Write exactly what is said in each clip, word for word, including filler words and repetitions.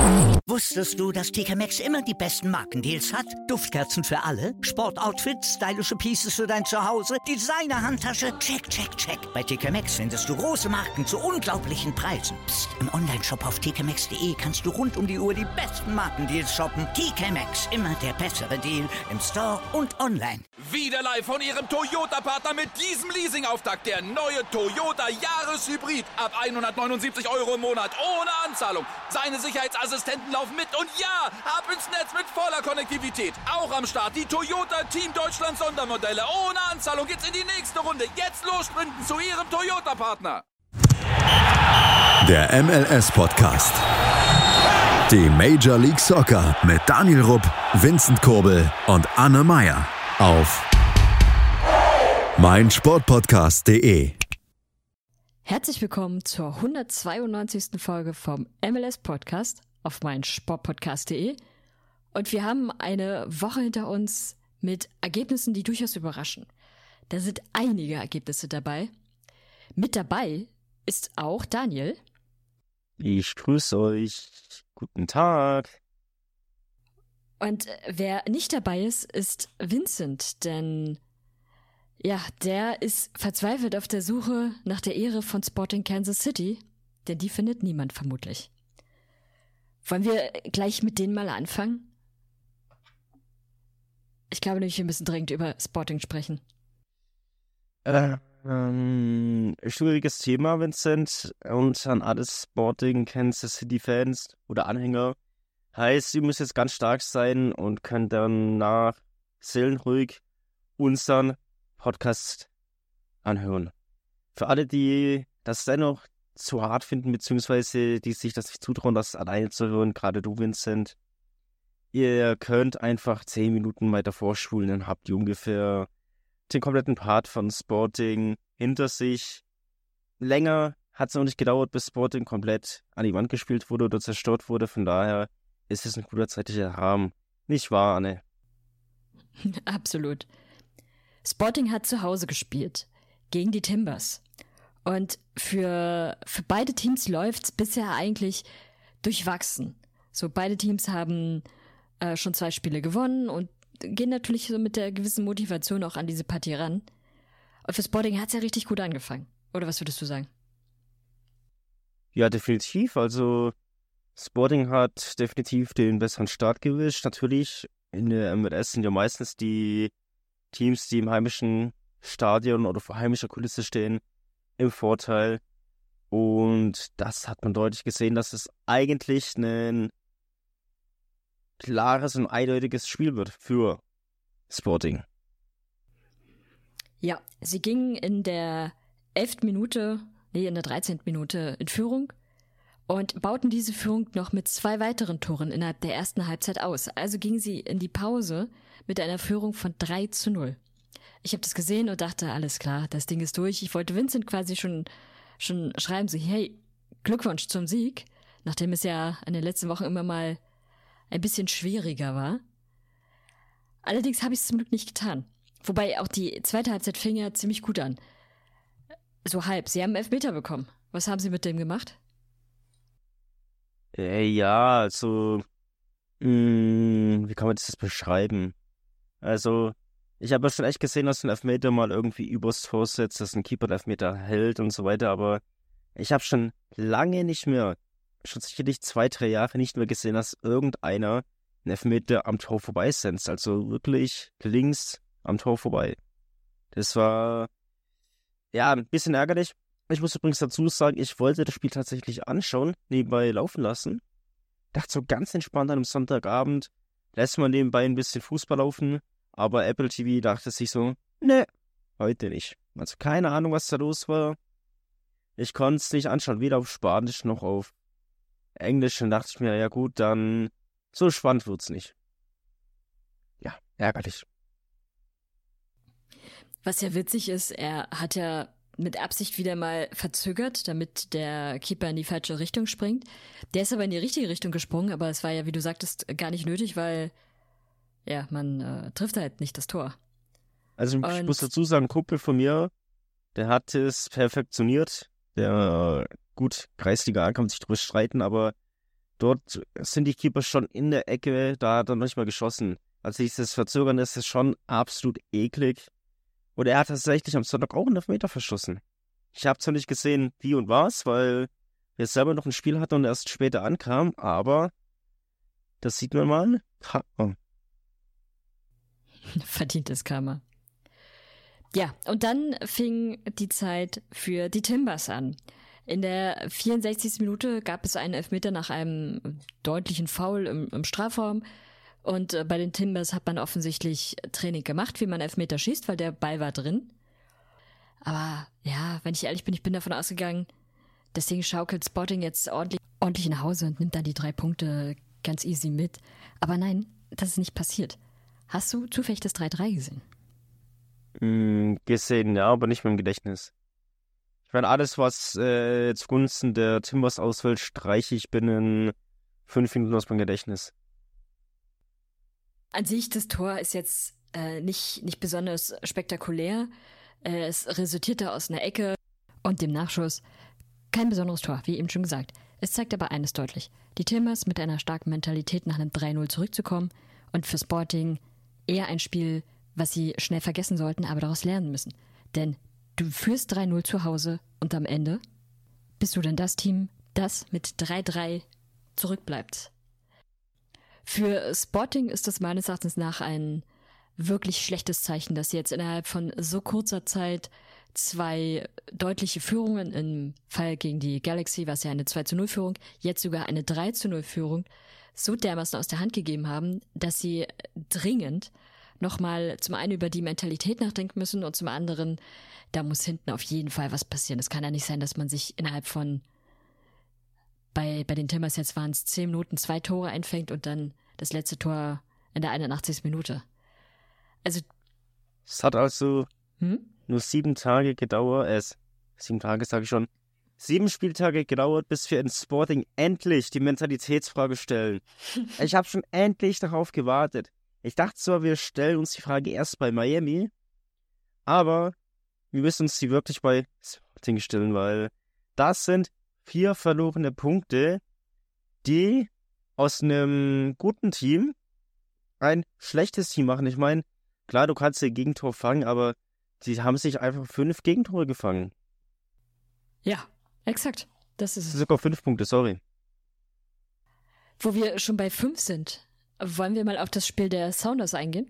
Wusstest du, dass T K Maxx immer die besten Markendeals hat? Duftkerzen für alle, Sportoutfits, stylische Pieces für dein Zuhause, Designer-Handtasche, check, check, check. Bei T K Maxx findest du große Marken zu unglaublichen Preisen. Psst. Im Onlineshop auf t k maxx punkt d e kannst du rund um die Uhr die besten Markendeals shoppen. T K Maxx, immer der bessere Deal im Store und online. Wieder live von Ihrem Toyota-Partner mit diesem Leasing-Auftakt. Der neue Toyota Jahreshybrid. Ab hundertneunundsiebzig Euro im Monat. Ohne Anzahlung. Seine Sicherheitsassistenten laufen mit. Und ja, ab ins Netz mit voller Konnektivität. Auch am Start die Toyota Team Deutschland Sondermodelle. Ohne Anzahlung geht's in die nächste Runde. Jetzt los sprinten zu Ihrem Toyota-Partner. Der M L S-Podcast. Die Major League Soccer mit Daniel Rupp, Vincent Kurbel und Anne Meyer auf meinsportpodcast punkt de. Herzlich willkommen zur hundertzweiundneunzigsten Folge vom M L S-Podcast auf meinsportpodcast punkt de. Und wir haben eine Woche hinter uns mit Ergebnissen, die durchaus überraschen. Da sind einige Ergebnisse dabei. Mit dabei ist auch Daniel. Ich grüße euch. Guten Tag. Und wer nicht dabei ist, ist Vincent, denn ja, der ist verzweifelt auf der Suche nach der Ehre von Sporting Kansas City, denn die findet niemand vermutlich. Wollen wir gleich mit denen mal anfangen? Ich glaube nämlich, wir müssen dringend über Sporting sprechen. Äh, ähm, schwieriges Thema, Vincent. Und an alle Sporting Kansas City Fans oder Anhänger. Heißt, ihr müsst jetzt ganz stark sein und könnt dann nach seelenruhig unseren Podcast anhören. Für alle, die das dennoch zu hart finden, beziehungsweise die sich das nicht zutrauen, das alleine zu hören, gerade du, Vincent, ihr könnt einfach zehn Minuten weiter vorspulen, dann habt ihr ungefähr den kompletten Part von Sporting hinter sich. Länger hat es noch nicht gedauert, bis Sporting komplett an die Wand gespielt wurde oder zerstört wurde, von daher ist es ein guter zeitlicher Rahmen. Nicht wahr, Anne? Absolut. Sporting hat zu Hause gespielt, gegen die Timbers. Und für, für beide Teams läuft's bisher eigentlich durchwachsen. So, beide Teams haben äh, schon zwei Spiele gewonnen und gehen natürlich so mit der gewissen Motivation auch an diese Partie ran. Und für Sporting hat's ja richtig gut angefangen. Oder was würdest du sagen? Ja, definitiv. Also Sporting hat definitiv den besseren Start gewischt. Natürlich, in der M L S sind ja meistens die Teams, die im heimischen Stadion oder vor heimischer Kulisse stehen, im Vorteil. Und das hat man deutlich gesehen, dass es eigentlich ein klares und eindeutiges Spiel wird für Sporting. Ja, sie gingen in der elften Minute, nee, in der dreizehnten Minute in Führung und bauten diese Führung noch mit zwei weiteren Toren innerhalb der ersten Halbzeit aus. Also gingen sie in die Pause mit einer Führung von drei zu null. Ich habe das gesehen und dachte, alles klar, das Ding ist durch. Ich wollte Vincent quasi schon, schon schreiben, so, hey, Glückwunsch zum Sieg, nachdem es ja in den letzten Wochen immer mal ein bisschen schwieriger war. Allerdings habe ich es zum Glück nicht getan. Wobei auch die zweite Halbzeit fing ja ziemlich gut an. So halb. Sie haben einen Elfmeter bekommen. Was haben Sie mit dem gemacht? Äh, ja, also, mh, wie kann man das jetzt beschreiben? Also, ich habe ja schon echt gesehen, dass ein Elfmeter mal irgendwie übers Tor setzt, dass ein Keeper den Elfmeter hält und so weiter, aber ich habe schon lange nicht mehr, schon sicherlich zwei, drei Jahre nicht mehr gesehen, dass irgendeiner einen Elfmeter am Tor vorbeisetzt. Also wirklich links am Tor vorbei. Das war, ja, ein bisschen ärgerlich. Ich muss übrigens dazu sagen, ich wollte das Spiel tatsächlich anschauen, nebenbei laufen lassen. Dachte so ganz entspannt an einem Sonntagabend, lässt man nebenbei ein bisschen Fußball laufen, aber Apple T V dachte sich so, ne, heute nicht. Also keine Ahnung, was da los war. Ich konnte es nicht anschauen, weder auf Spanisch noch auf Englisch. Dann dachte ich mir, ja gut, dann so spannend wird's nicht. Ja, ärgerlich. Was ja witzig ist, er hat ja mit Absicht wieder mal verzögert, damit der Keeper in die falsche Richtung springt. Der ist aber in die richtige Richtung gesprungen, aber es war ja, wie du sagtest, gar nicht nötig, weil ja, man äh, trifft halt nicht das Tor. Also ich Und muss dazu sagen, ein Kumpel von mir, der hat es perfektioniert. Der, äh, gut, Kreisliga A kann man sich drüber streiten, aber Dort sind die Keeper schon in der Ecke, da hat er noch nicht mal geschossen. Also dieses Verzögern ist es schon absolut eklig. Und er hat tatsächlich am Sonntag auch einen Elfmeter verschossen. Ich habe zwar nicht gesehen, wie und was, weil er selber noch ein Spiel hatte und erst später ankam, aber das sieht man mal. Ha. Verdientes Karma. Ja, und dann fing die Zeit für die Timbers an. In der vierundsechzigsten Minute gab es einen Elfmeter nach einem deutlichen Foul im, im Strafraum. Und äh, bei den Timbers hat man offensichtlich Training gemacht, wie man Elfmeter schießt, weil der Ball war drin. Aber ja, wenn ich ehrlich bin, ich bin davon ausgegangen, das Ding schaukelt Sporting jetzt ordentlich, ordentlich nach Hause und nimmt dann die drei Punkte ganz easy mit. Aber nein, das ist nicht passiert. Hast du zufällig das drei drei gesehen? Mm, gesehen, ja, aber nicht mehr im Gedächtnis. Ich meine, alles, was äh, zugunsten der Timbers ausfällt, streiche ich binnen fünf Minuten aus meinem Gedächtnis. An sich, das Tor ist jetzt äh, nicht, nicht besonders spektakulär. Äh, es resultierte aus einer Ecke und dem Nachschuss. Kein besonderes Tor, wie eben schon gesagt. Es zeigt aber eines deutlich. Die Timbers mit einer starken Mentalität nach einem drei null zurückzukommen und für Sporting eher ein Spiel, was sie schnell vergessen sollten, aber daraus lernen müssen. Denn du führst drei null zu Hause und am Ende bist du dann das Team, das mit drei drei zurückbleibt. Für Sporting ist das meines Erachtens nach ein wirklich schlechtes Zeichen, dass sie jetzt innerhalb von so kurzer Zeit zwei deutliche Führungen, im Fall gegen die Galaxy war es ja eine zwei zu null Führung, jetzt sogar eine drei zu null Führung, so dermaßen aus der Hand gegeben haben, dass sie dringend nochmal zum einen über die Mentalität nachdenken müssen und zum anderen, da muss hinten auf jeden Fall was passieren. Es kann ja nicht sein, dass man sich innerhalb von, bei, bei den Timbers jetzt waren es zehn Minuten, zwei Tore einfängt und dann das letzte Tor in der einundachtzigsten Minute. Also. Es hat also Hm? nur sieben Tage gedauert, es, sieben Tage sage ich schon, sieben Spieltage gedauert, bis wir in Sporting endlich die Mentalitätsfrage stellen. Ich habe schon endlich darauf gewartet. Ich dachte zwar, wir stellen uns die Frage erst bei Miami, aber wir müssen uns sie wirklich bei Sporting stellen, weil das sind vier verlorene Punkte, die aus einem guten Team ein schlechtes Team machen. Ich meine, klar, du kannst ein Gegentor fangen, aber die haben sich einfach fünf Gegentore gefangen. Ja, exakt. Das ist es. Sogar fünf Punkte, sorry. Wo wir schon bei fünf sind, wollen wir mal auf das Spiel der Sounders eingehen?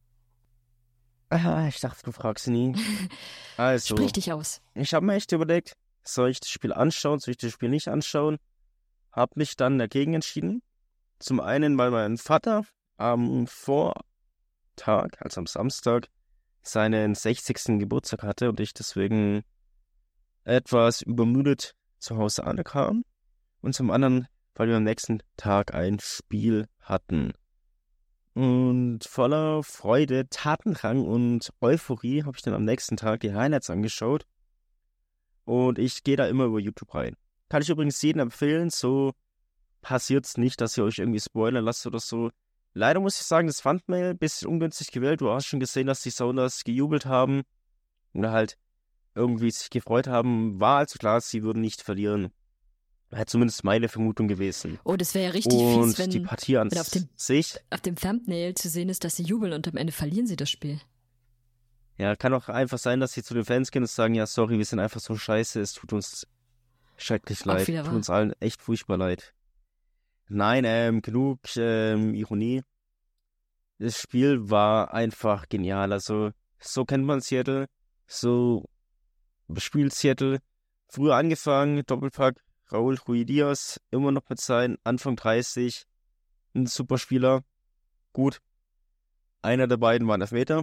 Ah, ich dachte, du fragst nie. Also, Sprich dich aus. ich habe mir echt überlegt, soll ich das Spiel anschauen, soll ich das Spiel nicht anschauen? Habe mich dann dagegen entschieden. Zum einen, weil mein Vater am Vortag, also am Samstag, seinen sechzigsten Geburtstag hatte und ich deswegen etwas übermüdet zu Hause ankam. Und zum anderen, weil wir am nächsten Tag ein Spiel hatten. Und voller Freude, Tatendrang und Euphorie habe ich dann am nächsten Tag die Highlights angeschaut. Und ich gehe da immer über YouTube rein. Kann ich übrigens jedem empfehlen, so passiert es nicht, dass ihr euch irgendwie spoilern lasst oder so. Leider muss ich sagen, das Thumbnail ein bisschen ungünstig gewählt. Du hast schon gesehen, dass die Sounders gejubelt haben oder halt irgendwie sich gefreut haben. War also klar, sie würden nicht verlieren. Wäre zumindest meine Vermutung gewesen. Oh, das wäre ja richtig Und fies, wenn, die Partie an wenn auf, dem, sich, auf dem Thumbnail zu sehen ist, dass sie jubeln und am Ende verlieren sie das Spiel. ja, kann auch einfach sein, dass sie zu den Fans gehen und sagen, ja, sorry, wir sind einfach so scheiße, es tut uns schrecklich Auch leid, wieder tut wahr. uns allen echt furchtbar leid. Nein, ähm, genug ähm, Ironie. Das Spiel war einfach genial, also so kennt man Seattle, so spielt Seattle. Früher angefangen, Doppelpack, Raúl Ruiz, immer noch mit seinen Anfang dreißig, ein super Spieler. Gut, einer der beiden war ein Elfmeter.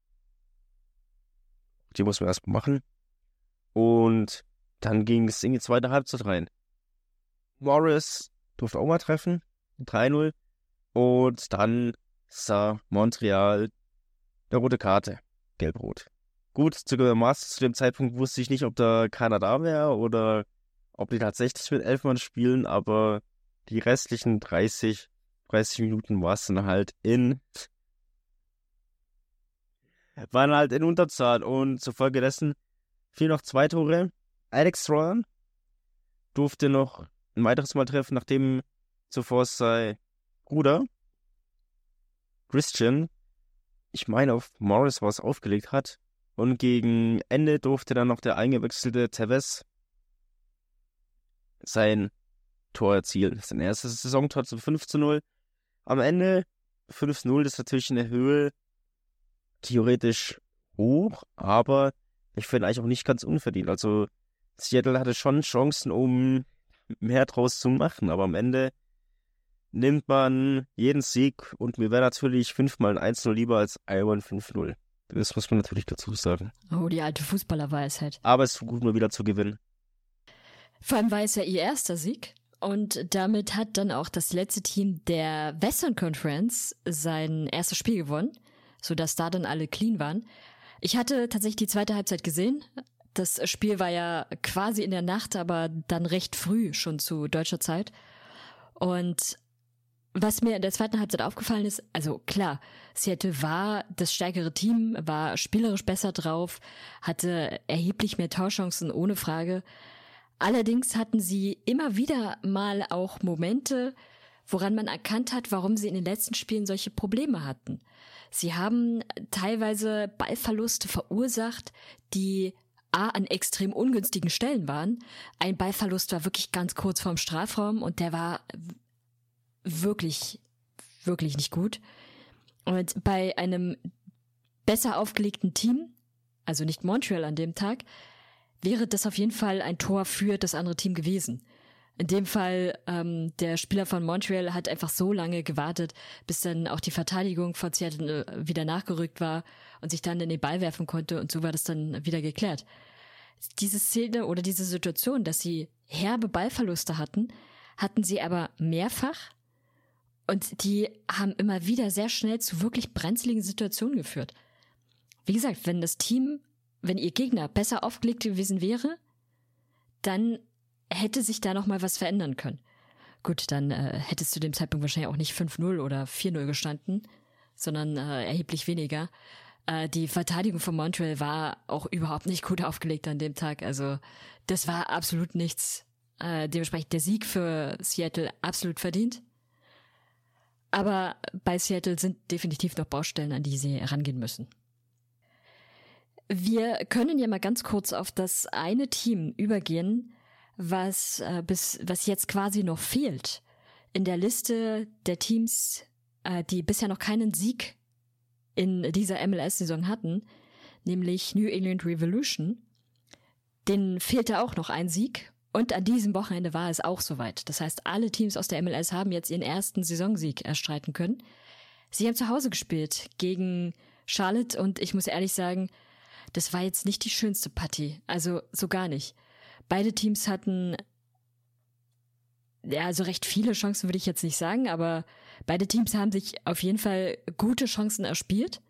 Die muss man erstmal machen. Und dann ging es in die zweite Halbzeit rein. Morris durfte auch mal treffen, drei null. Und dann sah Montreal der rote Karte, gelb-rot. Gut, zugegebenermaßen zu dem Zeitpunkt wusste ich nicht, ob da keiner da wäre oder ob die tatsächlich mit elf Mann spielen, aber die restlichen dreißig, dreißig Minuten war es dann halt in waren halt in Unterzahl und zur Folge dessen fielen noch zwei Tore. Alex Strohan durfte noch ein weiteres Mal treffen, nachdem zuvor sein Bruder, Christian, ich meine auf Morris was aufgelegt hat. Und gegen Ende durfte dann noch der eingewechselte Tevez sein Tor erzielen. Sein erstes Saisontor zum fünf zu null. Am Ende fünf zu null ist natürlich in der Höhe theoretisch hoch, aber ich finde eigentlich auch nicht ganz unverdient. Also Seattle hatte schon Chancen, um mehr draus zu machen, aber am Ende nimmt man jeden Sieg und mir wäre natürlich fünfmal ein eins zu null lieber als Iron fünf zu null. Das muss man natürlich dazu sagen. Oh, die alte Fußballerweisheit. Aber es ist gut, mal wieder zu gewinnen. Vor allem war es ja ihr erster Sieg. Und damit hat dann auch das letzte Team der Western Conference sein erstes Spiel gewonnen, sodass da dann alle clean waren. Ich hatte tatsächlich die zweite Halbzeit gesehen. Das Spiel war ja quasi in der Nacht, aber dann recht früh schon zu deutscher Zeit. Und was mir in der zweiten Halbzeit aufgefallen ist, also klar, Seattle war das stärkere Team, war spielerisch besser drauf, hatte erheblich mehr Torchancen, ohne Frage. Allerdings hatten sie immer wieder mal auch Momente, woran man erkannt hat, warum sie in den letzten Spielen solche Probleme hatten. Sie haben teilweise Ballverluste verursacht, die A, an extrem ungünstigen Stellen waren. Ein Ballverlust war wirklich ganz kurz vorm Strafraum und der war wirklich, wirklich nicht gut. Und bei einem besser aufgelegten Team, also nicht Montreal an dem Tag, wäre das auf jeden Fall ein Tor für das andere Team gewesen. In dem Fall, ähm, der Spieler von Montreal hat einfach so lange gewartet, bis dann auch die Verteidigung von Seattle wieder nachgerückt war und sich dann in den Ball werfen konnte und so war das dann wieder geklärt. Diese Szene oder diese Situation, dass sie herbe Ballverluste hatten, hatten sie aber mehrfach und die haben immer wieder sehr schnell zu wirklich brenzligen Situationen geführt. Wie gesagt, wenn das Team Wenn ihr Gegner besser aufgelegt gewesen wäre, dann hätte sich da nochmal was verändern können. Gut, dann äh, hätte es zu dem Zeitpunkt wahrscheinlich auch nicht fünf null oder vier null gestanden, sondern äh, erheblich weniger. Äh, die Verteidigung von Montreal war auch überhaupt nicht gut aufgelegt an dem Tag. Also das war absolut nichts. Äh, dementsprechend der Sieg für Seattle absolut verdient. Aber bei Seattle sind definitiv noch Baustellen, an die sie herangehen müssen. Wir können ja mal ganz kurz auf das eine Team übergehen, was äh, bis was jetzt quasi noch fehlt in der Liste der Teams, äh, die bisher noch keinen Sieg in dieser M L S-Saison hatten, nämlich New England Revolution. Denen fehlte auch noch ein Sieg und an diesem Wochenende war es auch soweit. Das heißt, alle Teams aus der M L S haben jetzt ihren ersten Saisonsieg erstreiten können. Sie haben zu Hause gespielt gegen Charlotte und ich muss ehrlich sagen, das war jetzt nicht die schönste Partie, also so gar nicht. Beide Teams hatten, ja, also recht viele Chancen würde ich jetzt nicht sagen, aber beide Teams haben sich auf jeden Fall gute Chancen erspielt.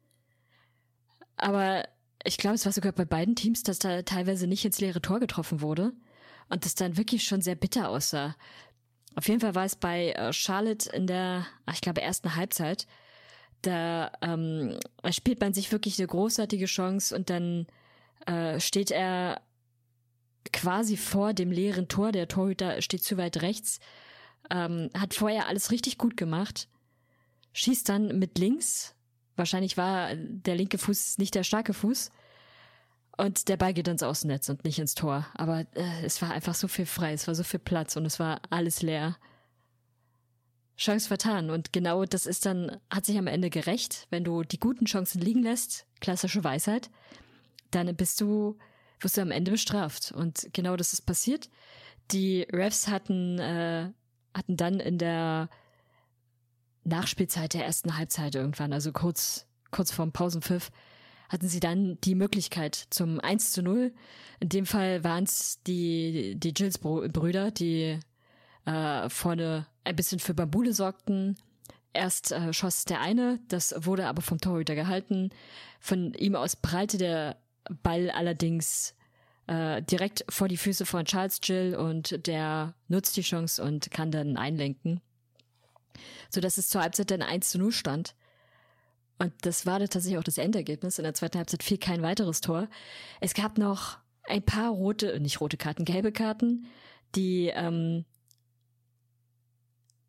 Aber ich glaube, es war sogar bei beiden Teams, dass da teilweise nicht ins leere Tor getroffen wurde und das dann wirklich schon sehr bitter aussah. Auf jeden Fall war es bei Charlotte in der, ich glaube, ersten Halbzeit. Da ähm, spielt man sich wirklich eine großartige Chance und dann äh, steht er quasi vor dem leeren Tor. Der Torhüter steht zu weit rechts, ähm, hat vorher alles richtig gut gemacht, schießt dann mit links. Wahrscheinlich war der linke Fuß nicht der starke Fuß und der Ball geht ins Außennetz und nicht ins Tor. Aber äh, es war einfach so viel frei, es war so viel Platz und es war alles leer. Chance vertan und genau das ist dann, hat sich am Ende gerecht, wenn du die guten Chancen liegen lässt, klassische Weisheit, dann bist du, wirst du am Ende bestraft und genau das ist passiert. Die Refs hatten, äh, hatten dann in der Nachspielzeit der ersten Halbzeit irgendwann, also kurz, kurz vorm Pausenpfiff, hatten sie dann die Möglichkeit zum eins zu null. In dem Fall waren es die, die Gilles-Brüder, die äh, vorne ein bisschen für Bambule sorgten. Erst äh, schoss der eine, das wurde aber vom Torhüter gehalten. Von ihm aus prallte der Ball allerdings äh, direkt vor die Füße von Charles Gill und der nutzt die Chance und kann dann einlenken. Sodass es zur Halbzeit dann eins zu null stand. Und das war dann tatsächlich auch das Endergebnis. In der zweiten Halbzeit fiel kein weiteres Tor. Es gab noch ein paar rote, nicht rote Karten, gelbe Karten, die ähm,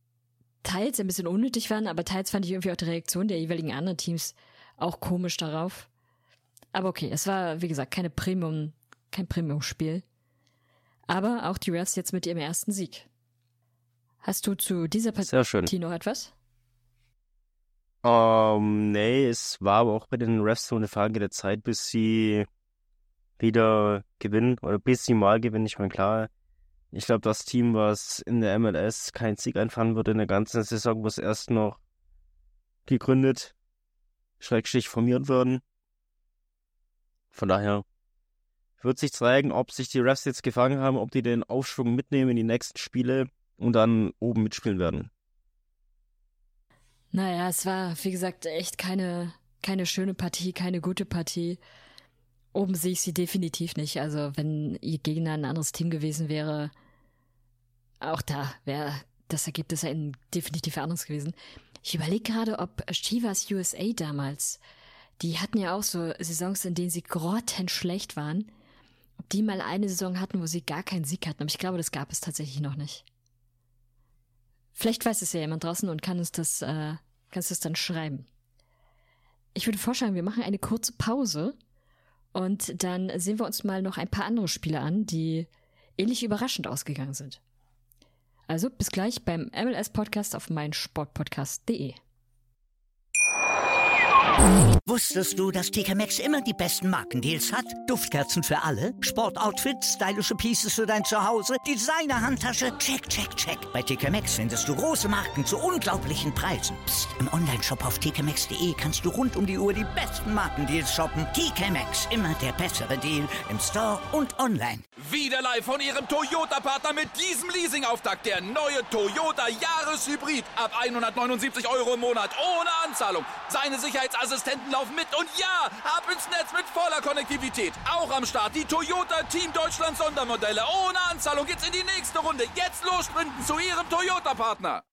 teils ein bisschen unnötig waren, aber teils fand ich irgendwie auch die Reaktion der jeweiligen anderen Teams auch komisch darauf. Aber okay, es war, wie gesagt, keine Premium, kein Premium-Spiel. Aber auch die Refs jetzt mit ihrem ersten Sieg. Hast du zu dieser Partie noch etwas? Um, nee, es war aber auch bei den Refs so eine Frage der Zeit, bis sie wieder gewinnen oder bis sie mal gewinnen. Ich meine, klar, ich glaube, das Team, was in der M L S keinen Sieg einfahren wird in der ganzen Saison, muss erst noch gegründet, Schrägstrich formiert werden. Von daher wird sich zeigen, ob sich die Refs jetzt gefangen haben, ob die den Aufschwung mitnehmen in die nächsten Spiele und dann oben mitspielen werden. Naja, es war, wie gesagt, echt keine, keine schöne Partie, keine gute Partie. Oben sehe ich sie definitiv nicht. Also wenn ihr Gegner ein anderes Team gewesen wäre, auch da wäre das Ergebnis ja definitiv anders gewesen. Ich überlege gerade, ob Chivas U S A damals, die hatten ja auch so Saisons, in denen sie grottenschlecht waren, ob die mal eine Saison hatten, wo sie gar keinen Sieg hatten. Aber ich glaube, das gab es tatsächlich noch nicht. Vielleicht weiß es ja jemand draußen und kann uns das, äh, kann uns das dann schreiben. Ich würde vorschlagen, wir machen eine kurze Pause und dann sehen wir uns mal noch ein paar andere Spiele an, die ähnlich überraschend ausgegangen sind. Also bis gleich beim M L S-Podcast auf meinsportpodcast punkt de. Wusstest du, dass T K Maxx immer die besten Markendeals hat? Duftkerzen für alle, Sportoutfits, stylische Pieces für dein Zuhause, Designer-Handtasche, check, check, check. Bei T K Maxx findest du große Marken zu unglaublichen Preisen. Psst. Im Onlineshop auf t k maxx punkt de kannst du rund um die Uhr die besten Markendeals shoppen. T K Maxx, immer der bessere Deal im Store und online. Wieder live von Ihrem Toyota-Partner mit diesem Leasing-Auftakt. Der neue Toyota Jahreshybrid. Ab hundertneunundsiebzig Euro im Monat ohne Anzahlung. Seine Sicherheitsassistenten laufen mit und ja, ab ins Netz mit voller Konnektivität. Auch am Start die Toyota Team Deutschland Sondermodelle. Ohne Anzahlung geht's in die nächste Runde. Jetzt los sprinten zu Ihrem Toyota-Partner.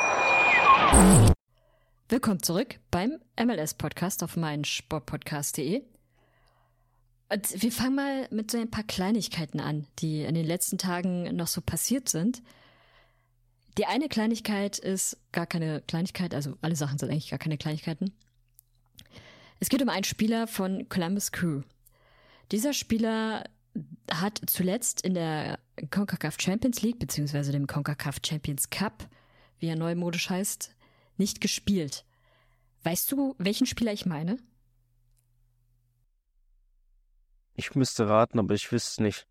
Willkommen zurück beim M L S-Podcast auf meinsportpodcast punkt de. Und wir fangen mal mit so ein paar Kleinigkeiten an, die in den letzten Tagen noch so passiert sind. Die eine Kleinigkeit ist gar keine Kleinigkeit, also alle Sachen sind eigentlich gar keine Kleinigkeiten. Es geht um einen Spieler von Columbus Crew. Dieser Spieler hat zuletzt in der CONCACAF Champions League, beziehungsweise dem CONCACAF Champions Cup, wie er neumodisch heißt, nicht gespielt. Weißt du, welchen Spieler ich meine? Ich müsste raten, aber ich wüsste nicht.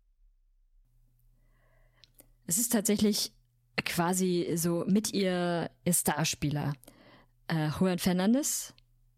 Es ist tatsächlich quasi so mit ihr, ihr Starspieler. Äh, Juan Fernandes.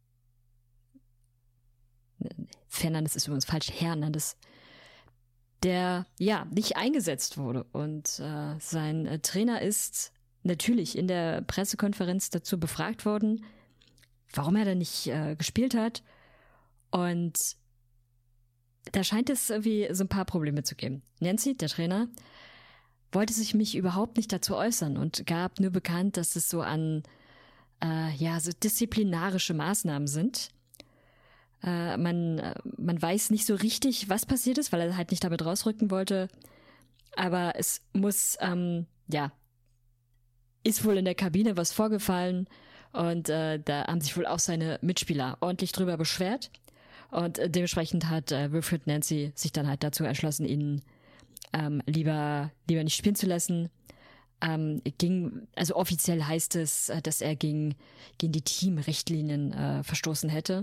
Fernandes ist übrigens falsch, Hernandez. Der, ja, nicht eingesetzt wurde. Und äh, sein äh, Trainer ist natürlich in der Pressekonferenz dazu befragt worden, warum er da nicht äh, gespielt hat. Und da scheint es irgendwie so ein paar Probleme zu geben. Nancy, der Trainer, wollte sich mich überhaupt nicht dazu äußern und gab nur bekannt, dass es so an äh, ja so disziplinarische Maßnahmen sind. Äh, man, äh, man weiß nicht so richtig, was passiert ist, weil er halt nicht damit rausrücken wollte. Aber es muss, ähm, ja, ist wohl in der Kabine was vorgefallen und äh, da haben sich wohl auch seine Mitspieler ordentlich drüber beschwert. Und äh, dementsprechend hat äh, Wilfried Nancy sich dann halt dazu entschlossen, ihn ähm, lieber lieber nicht spielen zu lassen. Ähm, ging, also offiziell heißt es, äh, dass er gegen, gegen die Teamrichtlinien äh, verstoßen hätte.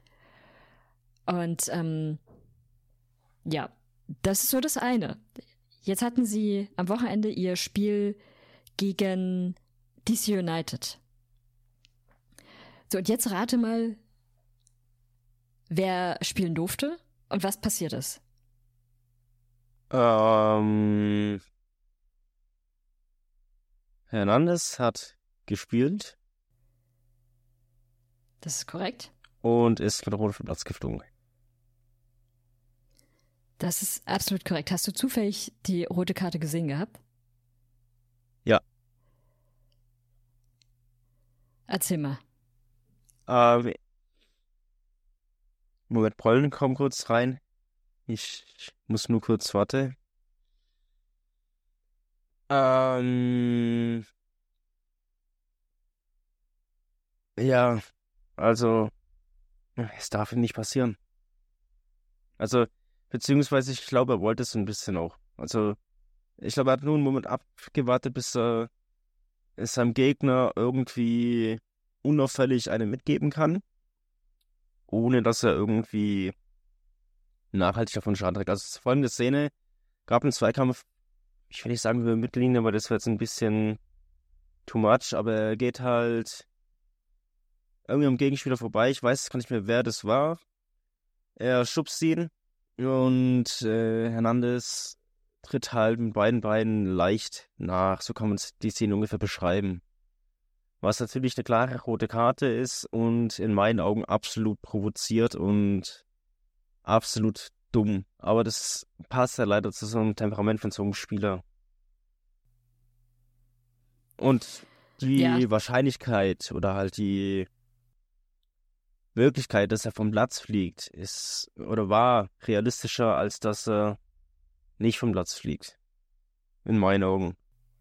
Und ähm, ja, das ist so das eine. Jetzt hatten sie am Wochenende ihr Spiel gegen D C United. So, und jetzt rate mal, wer spielen durfte und was passiert ist. Ähm, Hernandez hat gespielt. Das ist korrekt. Und ist mit Rot vom Platz geflogen. Das ist absolut korrekt. Hast du zufällig die rote Karte gesehen gehabt? Ja. Erzähl mal. Ähm, Moment, Pollen kommen kurz rein. Ich, ich muss nur kurz warten. Ähm, Ja, also, es darf ihm nicht passieren. Also, beziehungsweise ich glaube, er wollte es so ein bisschen auch. Also, ich glaube, er hat nur einen Moment abgewartet, bis er es seinem Gegner irgendwie unauffällig eine mitgeben kann, ohne dass er irgendwie nachhaltig davon Schaden trägt. Also, folgende Szene, gab einen Zweikampf, ich will nicht sagen über Mittellinie, aber das wäre jetzt ein bisschen too much, aber er geht halt irgendwie am Gegenspieler vorbei. Ich weiß gar nicht mehr, wer das war. Er schubst ihn und äh, Hernandez tritt halt mit beiden Beinen leicht nach. So kann man die Szene ungefähr beschreiben. Was natürlich eine klare rote Karte ist und in meinen Augen absolut provoziert und absolut dumm. Aber das passt ja leider zu so einem Temperament von so einem Spieler. Und die Ja. Wahrscheinlichkeit oder halt die Möglichkeit, dass er vom Platz fliegt, ist oder war realistischer, als dass er nicht vom Platz fliegt. In meinen Augen.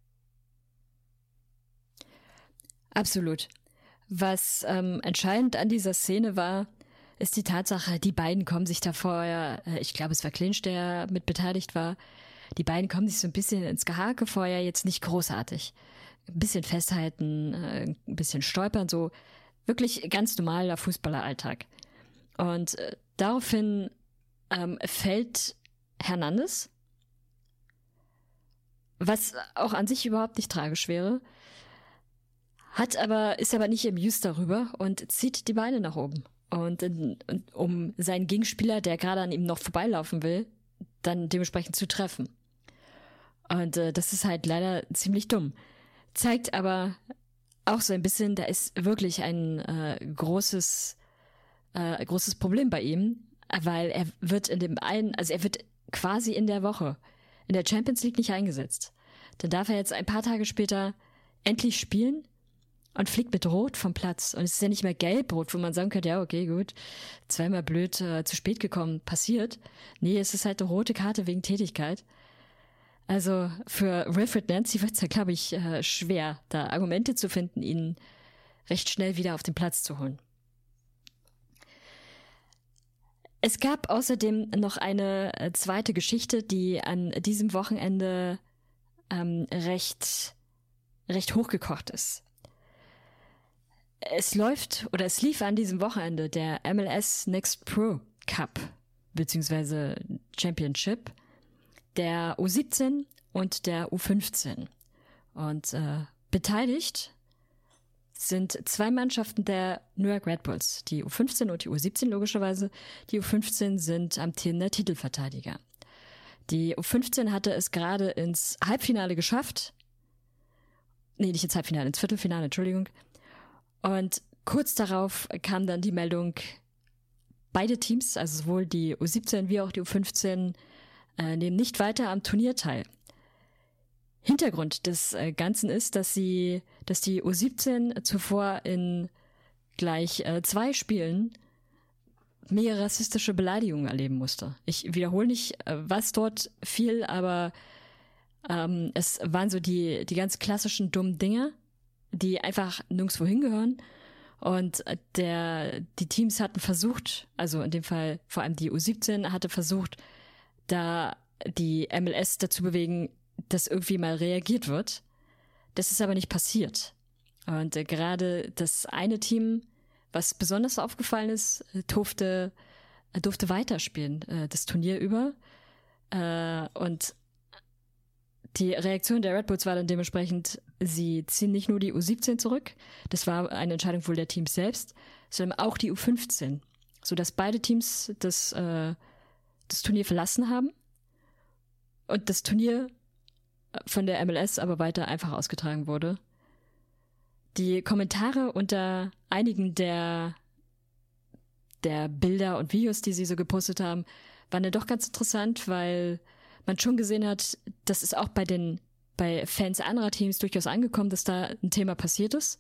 Absolut. Was ähm, entscheidend an dieser Szene war, ist die Tatsache, die beiden kommen sich da vorher, äh, ich glaube, es war Clinch, der mit beteiligt war, die beiden kommen sich so ein bisschen ins Gehake vorher, jetzt nicht großartig. Ein bisschen festhalten, äh, ein bisschen stolpern, so wirklich ganz normaler Fußballeralltag. Und äh, daraufhin ähm, fällt Hernandez, was auch an sich überhaupt nicht tragisch wäre, hat aber, ist aber nicht amused darüber und zieht die Beine nach oben. Und, und um seinen Gegenspieler, der gerade an ihm noch vorbeilaufen will, dann dementsprechend zu treffen. Und äh, das ist halt leider ziemlich dumm. Zeigt aber auch so ein bisschen, da ist wirklich ein äh, großes, äh, großes Problem bei ihm, weil er wird in dem einen, also er wird quasi in der Woche in der Champions League nicht eingesetzt. Dann darf er jetzt ein paar Tage später endlich spielen und fliegt mit Rot vom Platz. Und es ist ja nicht mehr Gelb-Rot, wo man sagen könnte, ja, okay, gut, zweimal blöd äh, zu spät gekommen, passiert. Nee, es ist halt eine rote Karte wegen Tätigkeit. Also für Wilfried Nancy wird es ja, glaube ich, äh, schwer, da Argumente zu finden, ihn recht schnell wieder auf den Platz zu holen. Es gab außerdem noch eine äh, zweite Geschichte, die an diesem Wochenende ähm, recht, recht hochgekocht ist. Es läuft oder es lief an diesem Wochenende der M L S Next Pro Cup beziehungsweise Championship der U siebzehn und der U fünfzehn. Und äh, beteiligt sind zwei Mannschaften der New York Red Bulls, die U fünfzehn und die U siebzehn logischerweise. Die U fünfzehn sind amtierender Titelverteidiger. Die U fünfzehn hatte es gerade ins Halbfinale geschafft. Nee, nicht ins Halbfinale, ins Viertelfinale, Entschuldigung. Und kurz darauf kam dann die Meldung, beide Teams, also sowohl die U siebzehn wie auch die U fünfzehn, äh, nehmen nicht weiter am Turnier teil. Hintergrund des äh, Ganzen ist, dass sie, dass die U siebzehn zuvor in gleich äh, zwei Spielen mehr rassistische Beleidigungen erleben musste. Ich wiederhole nicht, äh, was dort fiel, aber ähm, es waren so die, die ganz klassischen dummen Dinge, die einfach nirgendwo hingehören. Und der, die Teams hatten versucht, also in dem Fall vor allem die U siebzehn hatte versucht, da die M L S dazu bewegen, dass irgendwie mal reagiert wird. Das ist aber nicht passiert. Und äh, gerade das eine Team, was besonders aufgefallen ist, durfte, durfte weiterspielen, äh, das Turnier über. Äh, und die Reaktion der Red Bulls war dann dementsprechend, sie ziehen nicht nur die U siebzehn zurück, das war eine Entscheidung wohl der Teams selbst, sondern auch die U fünfzehn, sodass beide Teams das, äh, das Turnier verlassen haben und das Turnier von der M L S aber weiter einfach ausgetragen wurde. Die Kommentare unter einigen der, der Bilder und Videos, die sie so gepostet haben, waren dann doch ganz interessant, weil man schon gesehen hat, das ist auch bei den bei Fans anderer Teams durchaus angekommen, dass da ein Thema passiert ist,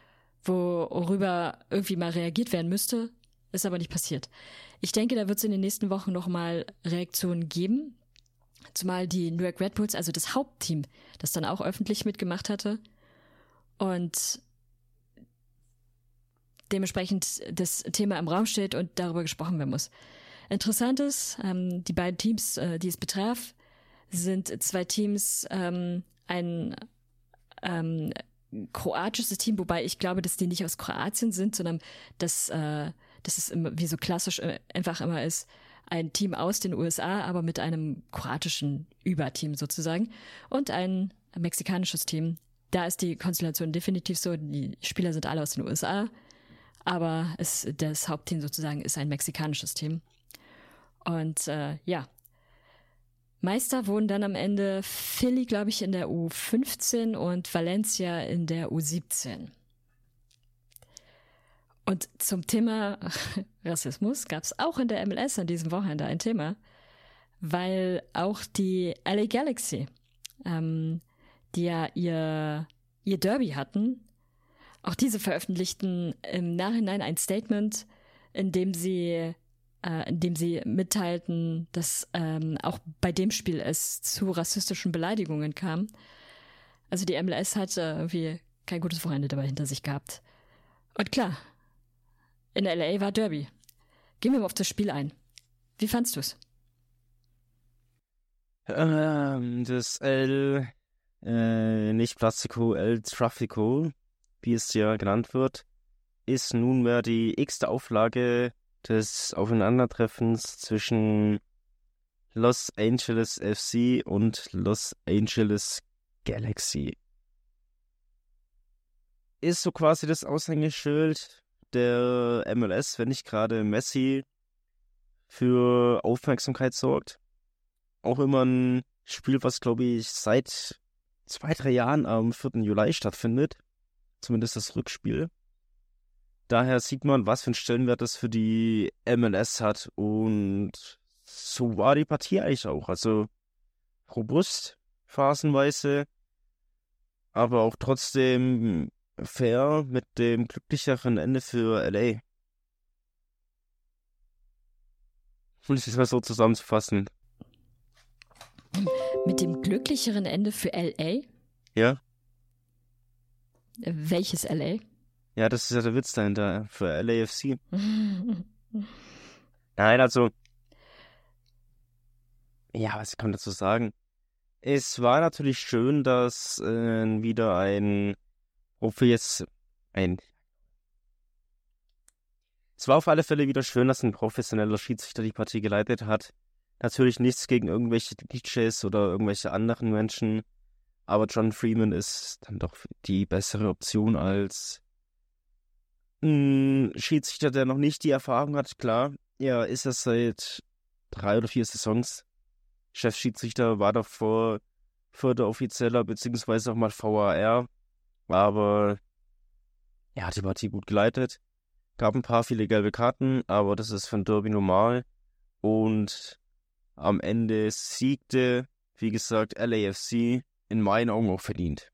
worüber irgendwie mal reagiert werden müsste, ist aber nicht passiert. Ich denke, da wird es in den nächsten Wochen nochmal Reaktionen geben, zumal die New York Red Bulls, also das Hauptteam, das dann auch öffentlich mitgemacht hatte und dementsprechend das Thema im Raum steht und darüber gesprochen werden muss. Interessant ist, ähm, die beiden Teams, äh, die es betraf, sind zwei Teams, ähm, ein ähm, kroatisches Team, wobei ich glaube, dass die nicht aus Kroatien sind, sondern dass, äh, dass es immer, wie so klassisch äh, einfach immer ist, ein Team aus den U S A, aber mit einem kroatischen Überteam sozusagen und ein mexikanisches Team. Da ist die Konstellation definitiv so, die Spieler sind alle aus den U S A, aber es, das Hauptteam sozusagen ist ein mexikanisches Team. Und äh, ja, Meister wurden dann am Ende Philly, glaube ich, in der U fünfzehn und Valencia in der U siebzehn. Und zum Thema Rassismus gab es auch in der M L S an diesem Wochenende ein Thema, weil auch die L A Galaxy, ähm, die ja ihr, ihr Derby hatten, auch diese veröffentlichten im Nachhinein ein Statement, in dem sie äh, in dem sie mitteilten, dass ähm, auch bei dem Spiel es zu rassistischen Beleidigungen kam. Also die M L S hat äh, irgendwie kein gutes Wochenende dabei hinter sich gehabt. Und klar, in L A war Derby. Gehen wir mal auf das Spiel ein. Wie fandst du's? Ähm, das L, äh, nicht Plastico, El Tráfico, wie es ja genannt wird, ist nunmehr die x-te Auflage des Aufeinandertreffens zwischen Los Angeles F C und Los Angeles Galaxy. Ist so quasi das Aushängeschild der M L S, wenn nicht gerade Messi für Aufmerksamkeit sorgt. Auch immer ein Spiel, was, glaube ich, seit zwei, drei Jahren am vierten Juli stattfindet. Zumindest das Rückspiel. Daher sieht man, was für einen Stellenwert das für die M L S hat. Und so war die Partie eigentlich auch. Also robust, phasenweise, aber auch trotzdem fair mit dem glücklicheren Ende für L A. Um es mal so zusammenzufassen. Mit dem glücklicheren Ende für L A? Ja? Welches L A? Ja, das ist ja der Witz dahinter für L A F C. Nein, also, ja, was kann man dazu sagen? Es war natürlich schön, dass äh, wieder ein, wofür jetzt ein, es war auf alle Fälle wieder schön, dass ein professioneller Schiedsrichter die Partie geleitet hat. Natürlich nichts gegen irgendwelche D Js oder irgendwelche anderen Menschen, aber John Freeman ist dann doch die bessere Option als ein Schiedsrichter, der noch nicht die Erfahrung hat. Klar, er ist es seit drei oder vier Saisons Chefschiedsrichter, war davor vierter Offizieller beziehungsweise auch mal V A R, aber er hat die Partie gut geleitet. Gab ein paar viele gelbe Karten, aber das ist für ein Derby normal. Und am Ende siegte, wie gesagt, L A F C in meinen Augen auch verdient.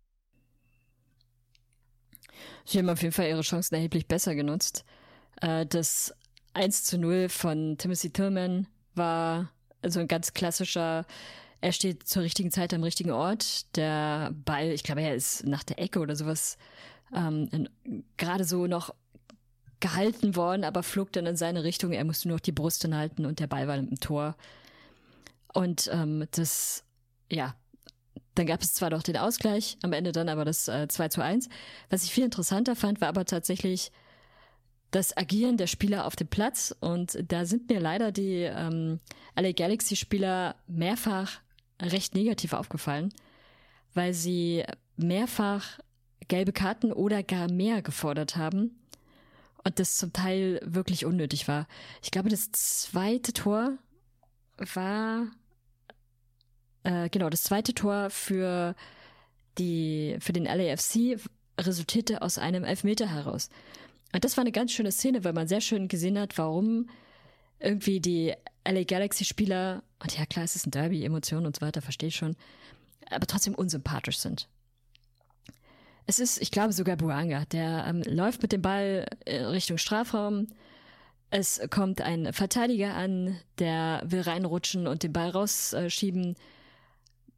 Sie haben auf jeden Fall ihre Chancen erheblich besser genutzt. Das eins zu null von Timothy Tillman war also ein ganz klassischer, er steht zur richtigen Zeit am richtigen Ort. Der Ball, ich glaube, er ist nach der Ecke oder sowas ähm, gerade so noch gehalten worden, aber flog dann in seine Richtung. Er musste nur noch die Brust hinhalten und der Ball war im Tor. Und ähm, das, ja, dann gab es zwar doch den Ausgleich, am Ende dann aber das äh, zwei zu eins. Was ich viel interessanter fand, war aber tatsächlich das Agieren der Spieler auf dem Platz. Und da sind mir leider die ähm, L A Galaxy-Spieler mehrfach recht negativ aufgefallen, weil sie mehrfach gelbe Karten oder gar mehr gefordert haben. Und das zum Teil wirklich unnötig war. Ich glaube, das zweite Tor war, äh, genau, das zweite Tor für die, für den L A F C resultierte aus einem Elfmeter heraus. Und das war eine ganz schöne Szene, weil man sehr schön gesehen hat, warum irgendwie die L A Galaxy-Spieler, und ja klar, es ist ein Derby, Emotionen und so weiter, verstehe ich schon, aber trotzdem unsympathisch sind. Es ist, ich glaube, sogar Bouanga, der ähm, läuft mit dem Ball Richtung Strafraum. Es kommt ein Verteidiger an, der will reinrutschen und den Ball rausschieben.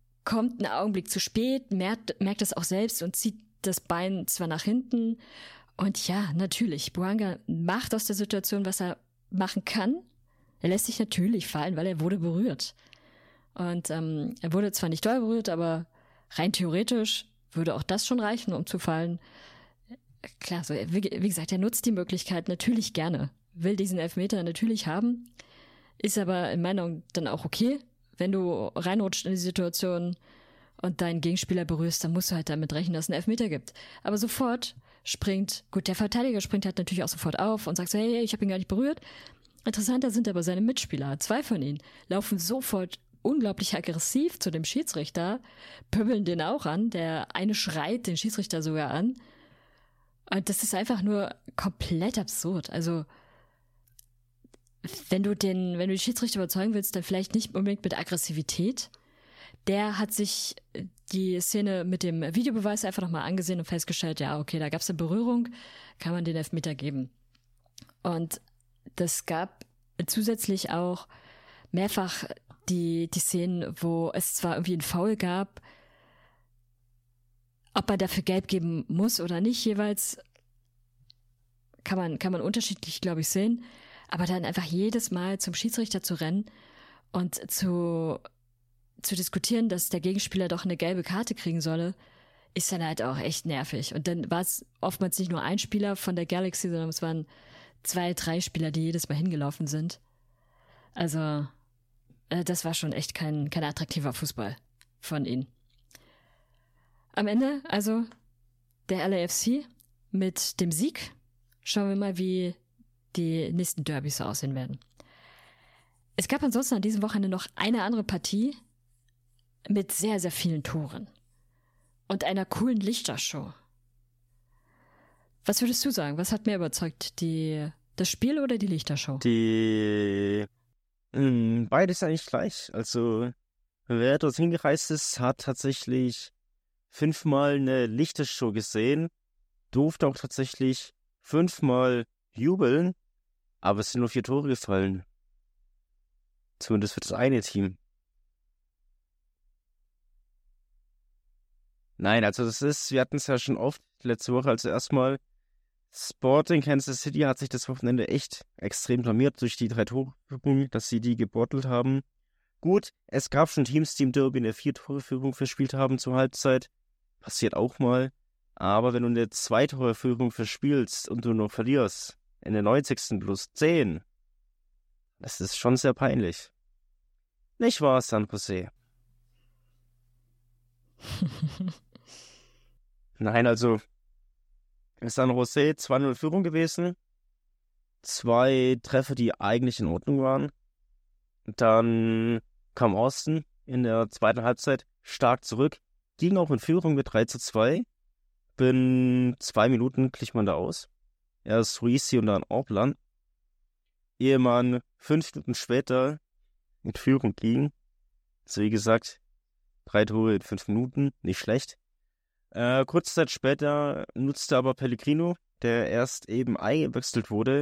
Kommt einen Augenblick zu spät, merkt, merkt das auch selbst und zieht das Bein zwar nach hinten Und ja, natürlich, Bouanga macht aus der Situation, was er machen kann. Er lässt sich natürlich fallen, weil er wurde berührt. Und ähm, er wurde zwar nicht doll berührt, aber rein theoretisch würde auch das schon reichen, um zu fallen. Klar, so, wie, wie gesagt, er nutzt die Möglichkeit natürlich gerne, will diesen Elfmeter natürlich haben, ist aber in meiner Meinung dann auch okay. Wenn du reinrutscht in die Situation und deinen Gegenspieler berührst, dann musst du halt damit rechnen, dass es einen Elfmeter gibt. Aber sofort springt, gut, der Verteidiger springt halt natürlich auch sofort auf und sagt so, hey, ich habe ihn gar nicht berührt. Interessanter sind aber seine Mitspieler. Zwei von ihnen laufen sofort unglaublich aggressiv zu dem Schiedsrichter, pöbeln den auch an. Der eine schreit den Schiedsrichter sogar an. Und das ist einfach nur komplett absurd. Also, wenn du den, wenn du die Schiedsrichter überzeugen willst, dann vielleicht nicht unbedingt mit Aggressivität. Der hat sich die Szene mit dem Videobeweis einfach nochmal angesehen und festgestellt, ja, okay, da gab es eine Berührung, kann man den Elfmeter geben. Und das gab zusätzlich auch mehrfach die, die Szenen, wo es zwar irgendwie einen Foul gab, ob man dafür gelb geben muss oder nicht jeweils, kann man, kann man unterschiedlich, glaube ich, sehen. Aber dann einfach jedes Mal zum Schiedsrichter zu rennen und zu, zu diskutieren, dass der Gegenspieler doch eine gelbe Karte kriegen solle, ist dann halt auch echt nervig. Und dann war es oftmals nicht nur ein Spieler von der Galaxy, sondern es waren zwei, drei Spieler, die jedes Mal hingelaufen sind. Also, äh, das war schon echt kein, kein attraktiver Fußball von ihnen. Am Ende, also, der L A F C mit dem Sieg. Schauen wir mal, wie die nächsten Derbys so aussehen werden. Es gab ansonsten an diesem Wochenende noch eine andere Partie mit sehr, sehr vielen Toren und einer coolen Lichtershow. Was würdest du sagen? Was hat mehr überzeugt? Die, das Spiel oder die Lichtershow? Die mh, beides eigentlich gleich. Also wer dort hingereist ist, hat tatsächlich fünfmal eine Lichtershow gesehen, durfte auch tatsächlich fünfmal jubeln, aber es sind nur vier Tore gefallen. Zumindest für das eine Team. Nein, also das ist, wir hatten es ja schon oft letzte Woche, also erstmal Sporting Kansas City hat sich das Wochenende echt extrem blamiert durch die drei Tore, dass sie die gebottelt haben. Gut, es gab schon Teams, die im Derby eine Vier-Tore-Führung verspielt haben zur Halbzeit. Passiert auch mal. Aber wenn du eine Zwei-Tore-Führung verspielst und du noch verlierst, in der neunzigsten plus zehn, das ist schon sehr peinlich. Nicht wahr, San Jose? Nein, also San Jose zwei null Führung gewesen. Zwei Treffer, die eigentlich in Ordnung waren. Dann kam Austin in der zweiten Halbzeit stark zurück. Ging auch in Führung mit drei zu zwei. Binnen zwei Minuten glich man da aus. Erst Ruizi und dann Orplan. Ehe man fünf Minuten später in Führung ging. Also wie gesagt, drei Tore in fünf Minuten, nicht schlecht. Äh, kurze Zeit später nutzte aber Pellegrino, der erst eben eingewechselt wurde,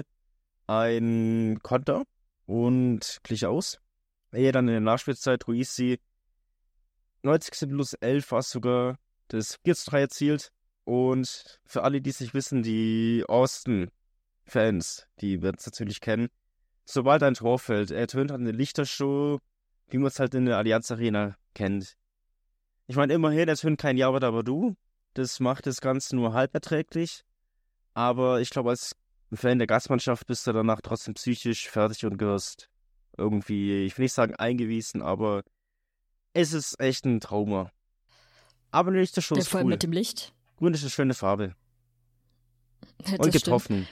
ein Konter und glich aus. Ehe dann in der Nachspielzeit Ruizi neunzigste plus elf war sogar das vier zu drei erzielt. Und für alle, die es nicht wissen, die Austin-Fans, die werden es natürlich kennen, sobald ein Tor fällt, ertönt eine Lichtershow, wie man es halt in der Allianz Arena kennt. Ich meine, immerhin ertönt kein Jabba Dabba Du. Das macht das Ganze nur halb erträglich. Aber ich glaube, als Fan der Gastmannschaft bist du danach trotzdem psychisch fertig und gehörst irgendwie, ich will nicht sagen eingewiesen, aber es ist echt ein Trauma. Aber eine Lichtershow ist Vor allem cool. mit dem Licht. Grün ist eine schöne Farbe. Das Und getroffen.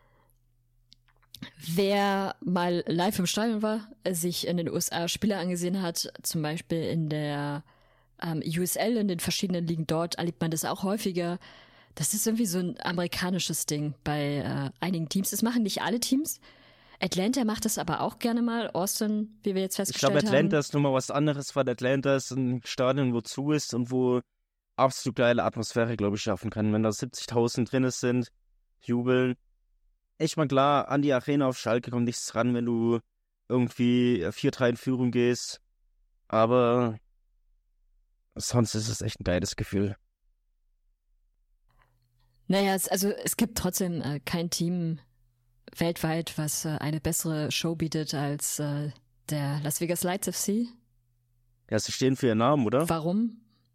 Stimmt. Wer mal live im Stadion war, sich in den U S A Spiele angesehen hat, zum Beispiel in der ähm, U S L, in den verschiedenen Ligen dort, erlebt man das auch häufiger. Das ist irgendwie so ein amerikanisches Ding bei äh, einigen Teams. Das machen nicht alle Teams. Atlanta macht das aber auch gerne mal. Austin, wie wir jetzt Ich festgestellt glaube, Atlanta haben. ist nochmal was anderes, weil Atlanta ist ein Stadion, wo zu ist und wo absolut geile Atmosphäre, glaube ich, schaffen kann. Wenn da siebzigtausend drin sind, jubeln. Ich meine, klar, an die Arena auf Schalke kommt nichts ran, wenn du irgendwie vier drei in Führung gehst. Aber sonst ist es echt ein geiles Gefühl. Naja, es, also es gibt trotzdem äh, kein Team weltweit, was äh, eine bessere Show bietet als äh, der Las Vegas Lights F C. Ja, sie stehen für ihren Namen, oder? Warum?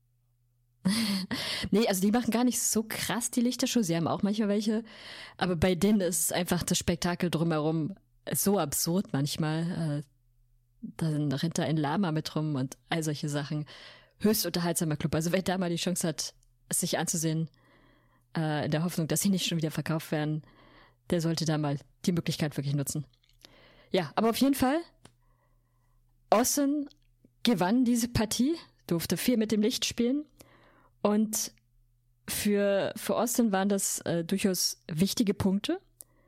Nee, also die machen gar nicht so krass die Lichtershow. Sie haben auch manchmal welche. Aber bei denen ist einfach das Spektakel drumherum so absurd manchmal. Äh, dann rennt da ein Lama mit rum und all solche Sachen. Höchst unterhaltsamer Club. Also wer da mal die Chance hat, es sich anzusehen, äh, in der Hoffnung, dass sie nicht schon wieder verkauft werden, der sollte da mal die Möglichkeit wirklich nutzen. Ja, aber auf jeden Fall, Austin gewann diese Partie, durfte viel mit dem Licht spielen. Und für, für Austin waren das äh, durchaus wichtige Punkte.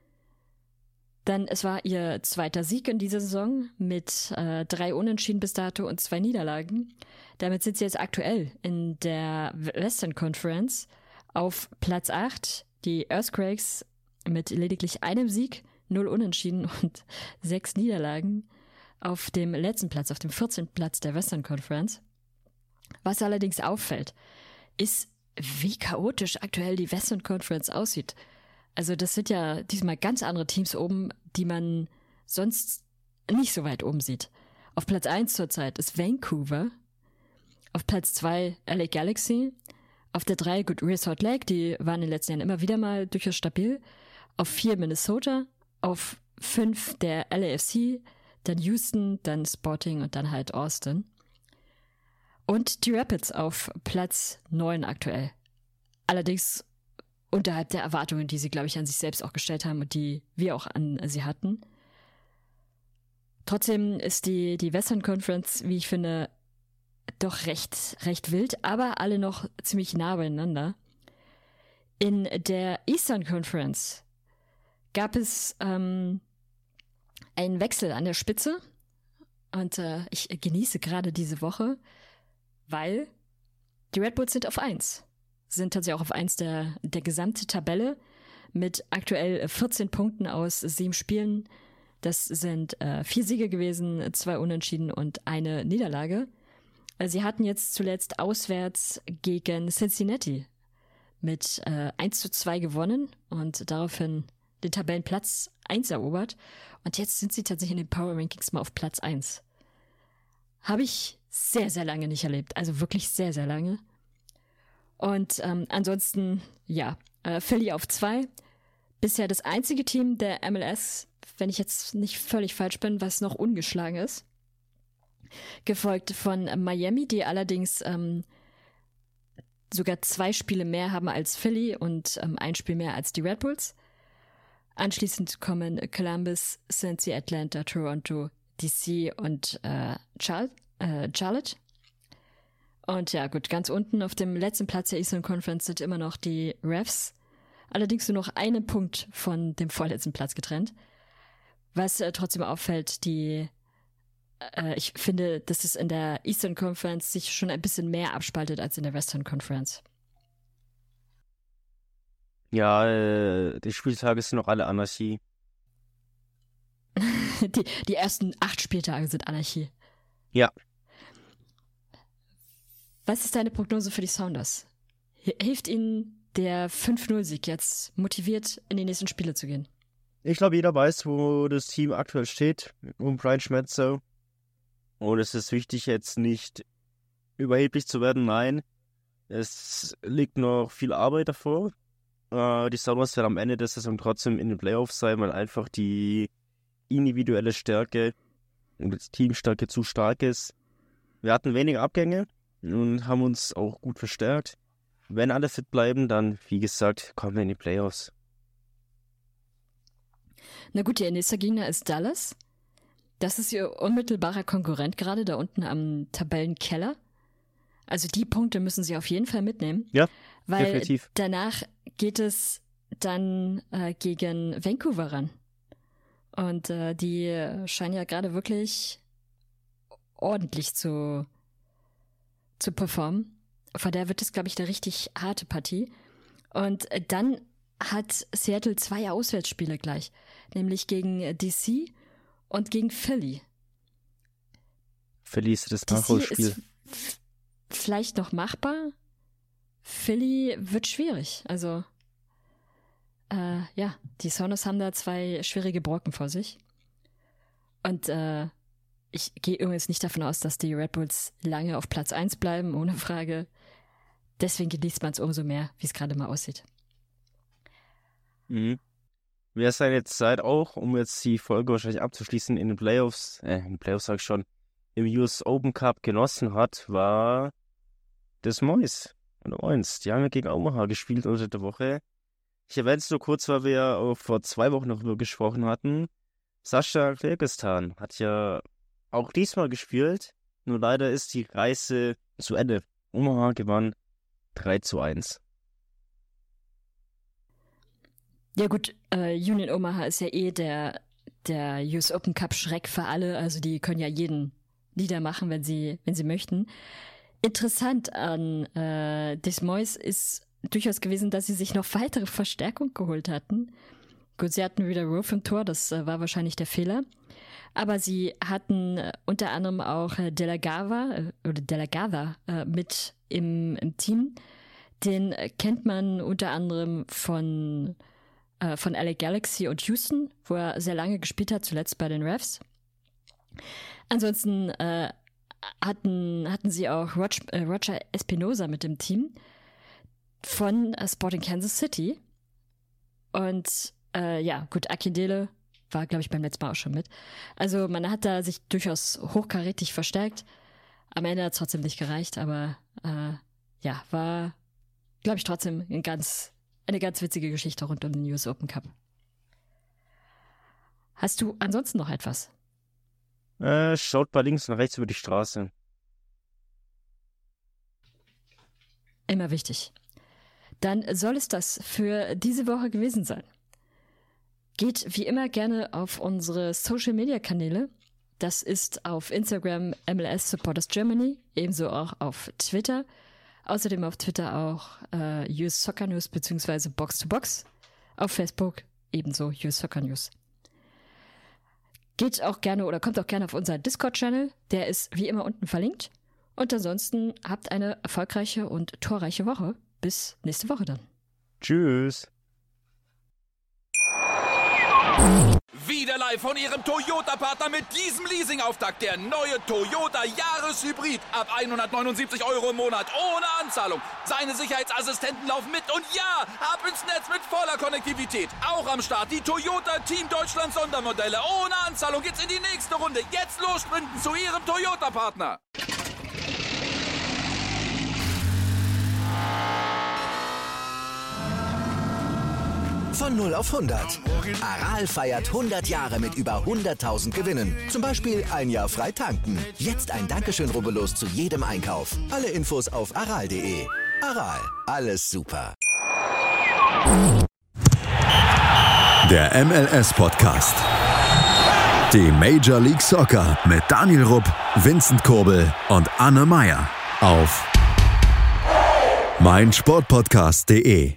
Denn es war ihr zweiter Sieg in dieser Saison mit äh, drei Unentschieden bis dato und zwei Niederlagen. Damit sind sie jetzt aktuell in der Western Conference auf Platz acht. Die Earthquakes mit lediglich einem Sieg, null Unentschieden und sechs Niederlagen auf dem letzten Platz, auf dem vierzehnten Platz der Western Conference. Was allerdings auffällt, ist, wie chaotisch aktuell die Western Conference aussieht. Also das sind ja diesmal ganz andere Teams oben, die man sonst nicht so weit oben sieht. Auf Platz eins zurzeit ist Vancouver, auf Platz zwei L A Galaxy, auf der drei gut Real Salt Lake, die waren in den letzten Jahren immer wieder mal durchaus stabil, auf vier Minnesota, auf fünf der L A F C, dann Houston, dann Sporting und dann halt Austin. Und die Rapids auf Platz neun aktuell. Allerdings unterhalb der Erwartungen, die sie, glaube ich, an sich selbst auch gestellt haben und die wir auch an sie hatten. Trotzdem ist die, die Western Conference, wie ich finde, doch recht, recht wild, aber alle noch ziemlich nah beieinander. In der Eastern Conference gab es ähm, einen Wechsel an der Spitze und äh, ich genieße gerade diese Woche, weil die Red Bulls sind auf eins. Sind tatsächlich auch auf eins der, der gesamten Tabelle mit aktuell vierzehn Punkten aus sieben Spielen. Das sind äh, vier Siege gewesen, zwei Unentschieden und eine Niederlage. Sie hatten jetzt zuletzt auswärts gegen Cincinnati mit äh, eins zu zwei gewonnen und daraufhin den Tabellenplatz eins erobert. Und jetzt sind sie tatsächlich in den Power Rankings mal auf Platz eins. Habe ich sehr, sehr lange nicht erlebt. Also wirklich sehr, sehr lange. Und ähm, ansonsten, ja, äh, Philly auf zwei. Bisher das einzige Team der M L S, wenn ich jetzt nicht völlig falsch bin, was noch ungeschlagen ist. Gefolgt von Miami, die allerdings ähm, sogar zwei Spiele mehr haben als Philly und ähm, ein Spiel mehr als die Red Bulls. Anschließend kommen Columbus, Cincy, Atlanta, Toronto, D C und äh, Char- äh, Charlotte. Und ja, gut, ganz unten auf dem letzten Platz der Eastern Conference sind immer noch die Refs. Allerdings nur noch einen Punkt von dem vorletzten Platz getrennt. Was äh, trotzdem auffällt, die äh, ich finde, dass es in der Eastern Conference sich schon ein bisschen mehr abspaltet als in der Western Conference. Ja, äh, die Spieltage sind noch alle Anarchie. die, die ersten acht Spieltage sind Anarchie. Ja. Was ist deine Prognose für die Sounders? Hilft ihnen der fünf null Sieg jetzt motiviert, in die nächsten Spiele zu gehen? Ich glaube, jeder weiß, wo das Team aktuell steht, um Brian Schmetzer. Und es ist wichtig, jetzt nicht überheblich zu werden. Nein, es liegt noch viel Arbeit davor. Äh, die Sounders werden am Ende der Saison trotzdem in den Playoffs sein, weil einfach die individuelle Stärke und die Teamstärke zu stark ist. Wir hatten weniger Abgänge und haben uns auch gut verstärkt. Wenn alle fit bleiben, dann, wie gesagt, kommen wir in die Playoffs. Na gut, ihr nächster Gegner ist Dallas. Das ist ihr unmittelbarer Konkurrent gerade da unten am Tabellenkeller. Also die Punkte müssen sie auf jeden Fall mitnehmen. Ja, weil definitiv. Danach geht es dann äh, gegen Vancouver ran. Und äh, die scheinen ja gerade wirklich ordentlich zu, zu performen. Von der wird es, glaube ich, eine richtig harte Partie. Und äh, dann hat Seattle zwei Auswärtsspiele gleich. Nämlich gegen D C und gegen Philly. Philly ist das D C Nachholspiel. ist f- vielleicht noch machbar. Philly wird schwierig. Also äh, ja, die Sonos haben da zwei schwierige Brocken vor sich. Und äh, ich gehe übrigens nicht davon aus, dass die Red Bulls lange auf Platz eins bleiben, ohne Frage. Deswegen genießt man es umso mehr, wie es gerade mal aussieht. Mhm. Wer seine Zeit auch, um jetzt die Folge wahrscheinlich abzuschließen, in den Playoffs, äh, in den Playoffs sag ich schon, im U S Open Cup genossen hat, war Des Moines und Owens. Die haben ja gegen Omaha gespielt unter der Woche. Ich erwähne es nur kurz, weil wir ja auch vor zwei Wochen noch darüber gesprochen hatten. Sascha Kyrgyzstan hat ja auch diesmal gespielt, nur leider ist die Reise zu Ende. Omaha gewann drei zu eins. Ja gut, äh, Union Omaha ist ja eh der, der U S Open Cup Schreck für alle, also die können ja jeden niedermachen, wenn sie, wenn sie möchten. Interessant an äh, Des Moines ist durchaus gewesen, dass sie sich noch weitere Verstärkung geholt hatten. Gut, sie hatten wieder Roof im Tor, das äh, war wahrscheinlich der Fehler. Aber sie hatten äh, unter anderem auch äh, De La Gava, äh, oder De La Gava äh, mit im, im Team. Den äh, kennt man unter anderem von, äh, von L A Galaxy und Houston, wo er sehr lange gespielt hat, zuletzt bei den Refs. Ansonsten äh, hatten, hatten sie auch Roger, äh, Roger Espinosa mit im Team von äh, Sporting Kansas City. Und äh, ja, gut, Akindele war, glaube ich, beim letzten Mal auch schon mit. Also man hat da sich durchaus hochkarätig verstärkt. Am Ende hat es trotzdem nicht gereicht, aber äh, ja, war, glaube ich, trotzdem ein ganz, eine ganz witzige Geschichte rund um den U S Open Cup. Hast du ansonsten noch etwas? Äh, schaut bei links und rechts über die Straße. Immer wichtig. Dann soll es das für diese Woche gewesen sein. Geht wie immer gerne auf unsere Social-Media-Kanäle. Das ist auf Instagram M L S Supporters Germany, ebenso auch auf Twitter. Außerdem auf Twitter auch äh, U S Soccer News bzw. Box to Box. Auf Facebook ebenso U S Soccer News. Geht auch gerne oder kommt auch gerne auf unseren Discord-Channel. Der ist wie immer unten verlinkt. Und ansonsten habt eine erfolgreiche und torreiche Woche. Bis nächste Woche dann. Tschüss. Wieder live von Ihrem Toyota-Partner mit diesem Leasing-Auftakt. Der neue Toyota Jahreshybrid. Ab hundertneunundsiebzig Euro im Monat. Ohne Anzahlung. Seine Sicherheitsassistenten laufen mit. Und ja, ab ins Netz mit voller Konnektivität. Auch am Start die Toyota Team Deutschland Sondermodelle. Ohne Anzahlung geht's in die nächste Runde. Jetzt los sprinten zu Ihrem Toyota-Partner. Von null auf hundert. Aral feiert hundert Jahre mit über hunderttausend Gewinnen. Zum Beispiel ein Jahr frei tanken. Jetzt ein Dankeschön, rubbellos zu jedem Einkauf. Alle Infos auf aral punkt de. Aral, alles super. Der M L S-Podcast. Die Major League Soccer mit Daniel Rupp, Vincent Kurbel und Anne Meyer auf meinsportpodcast punkt de.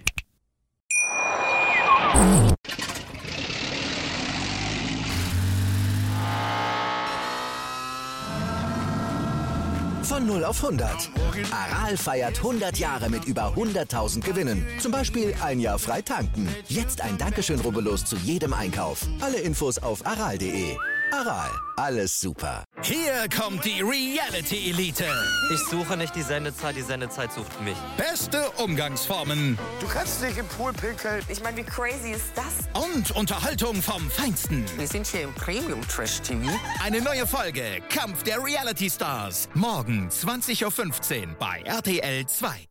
Von null auf hundert. Aral feiert hundert Jahre mit über hunderttausend Gewinnen. Zum Beispiel ein Jahr frei tanken. Jetzt ein Dankeschön, rubbellos zu jedem Einkauf. Alle Infos auf aral punkt de. Aral, alles super. Hier kommt die Reality-Elite. Ich suche nicht die Sendezeit, die Sendezeit sucht mich. Beste Umgangsformen. Du kannst nicht im Pool pinkeln. Ich meine, wie crazy ist das? Und Unterhaltung vom Feinsten. Wir sind hier im Premium-Trash-T V. Eine neue Folge Kampf der Reality Stars. Morgen zwanzig Uhr fünfzehn bei R T L zwei.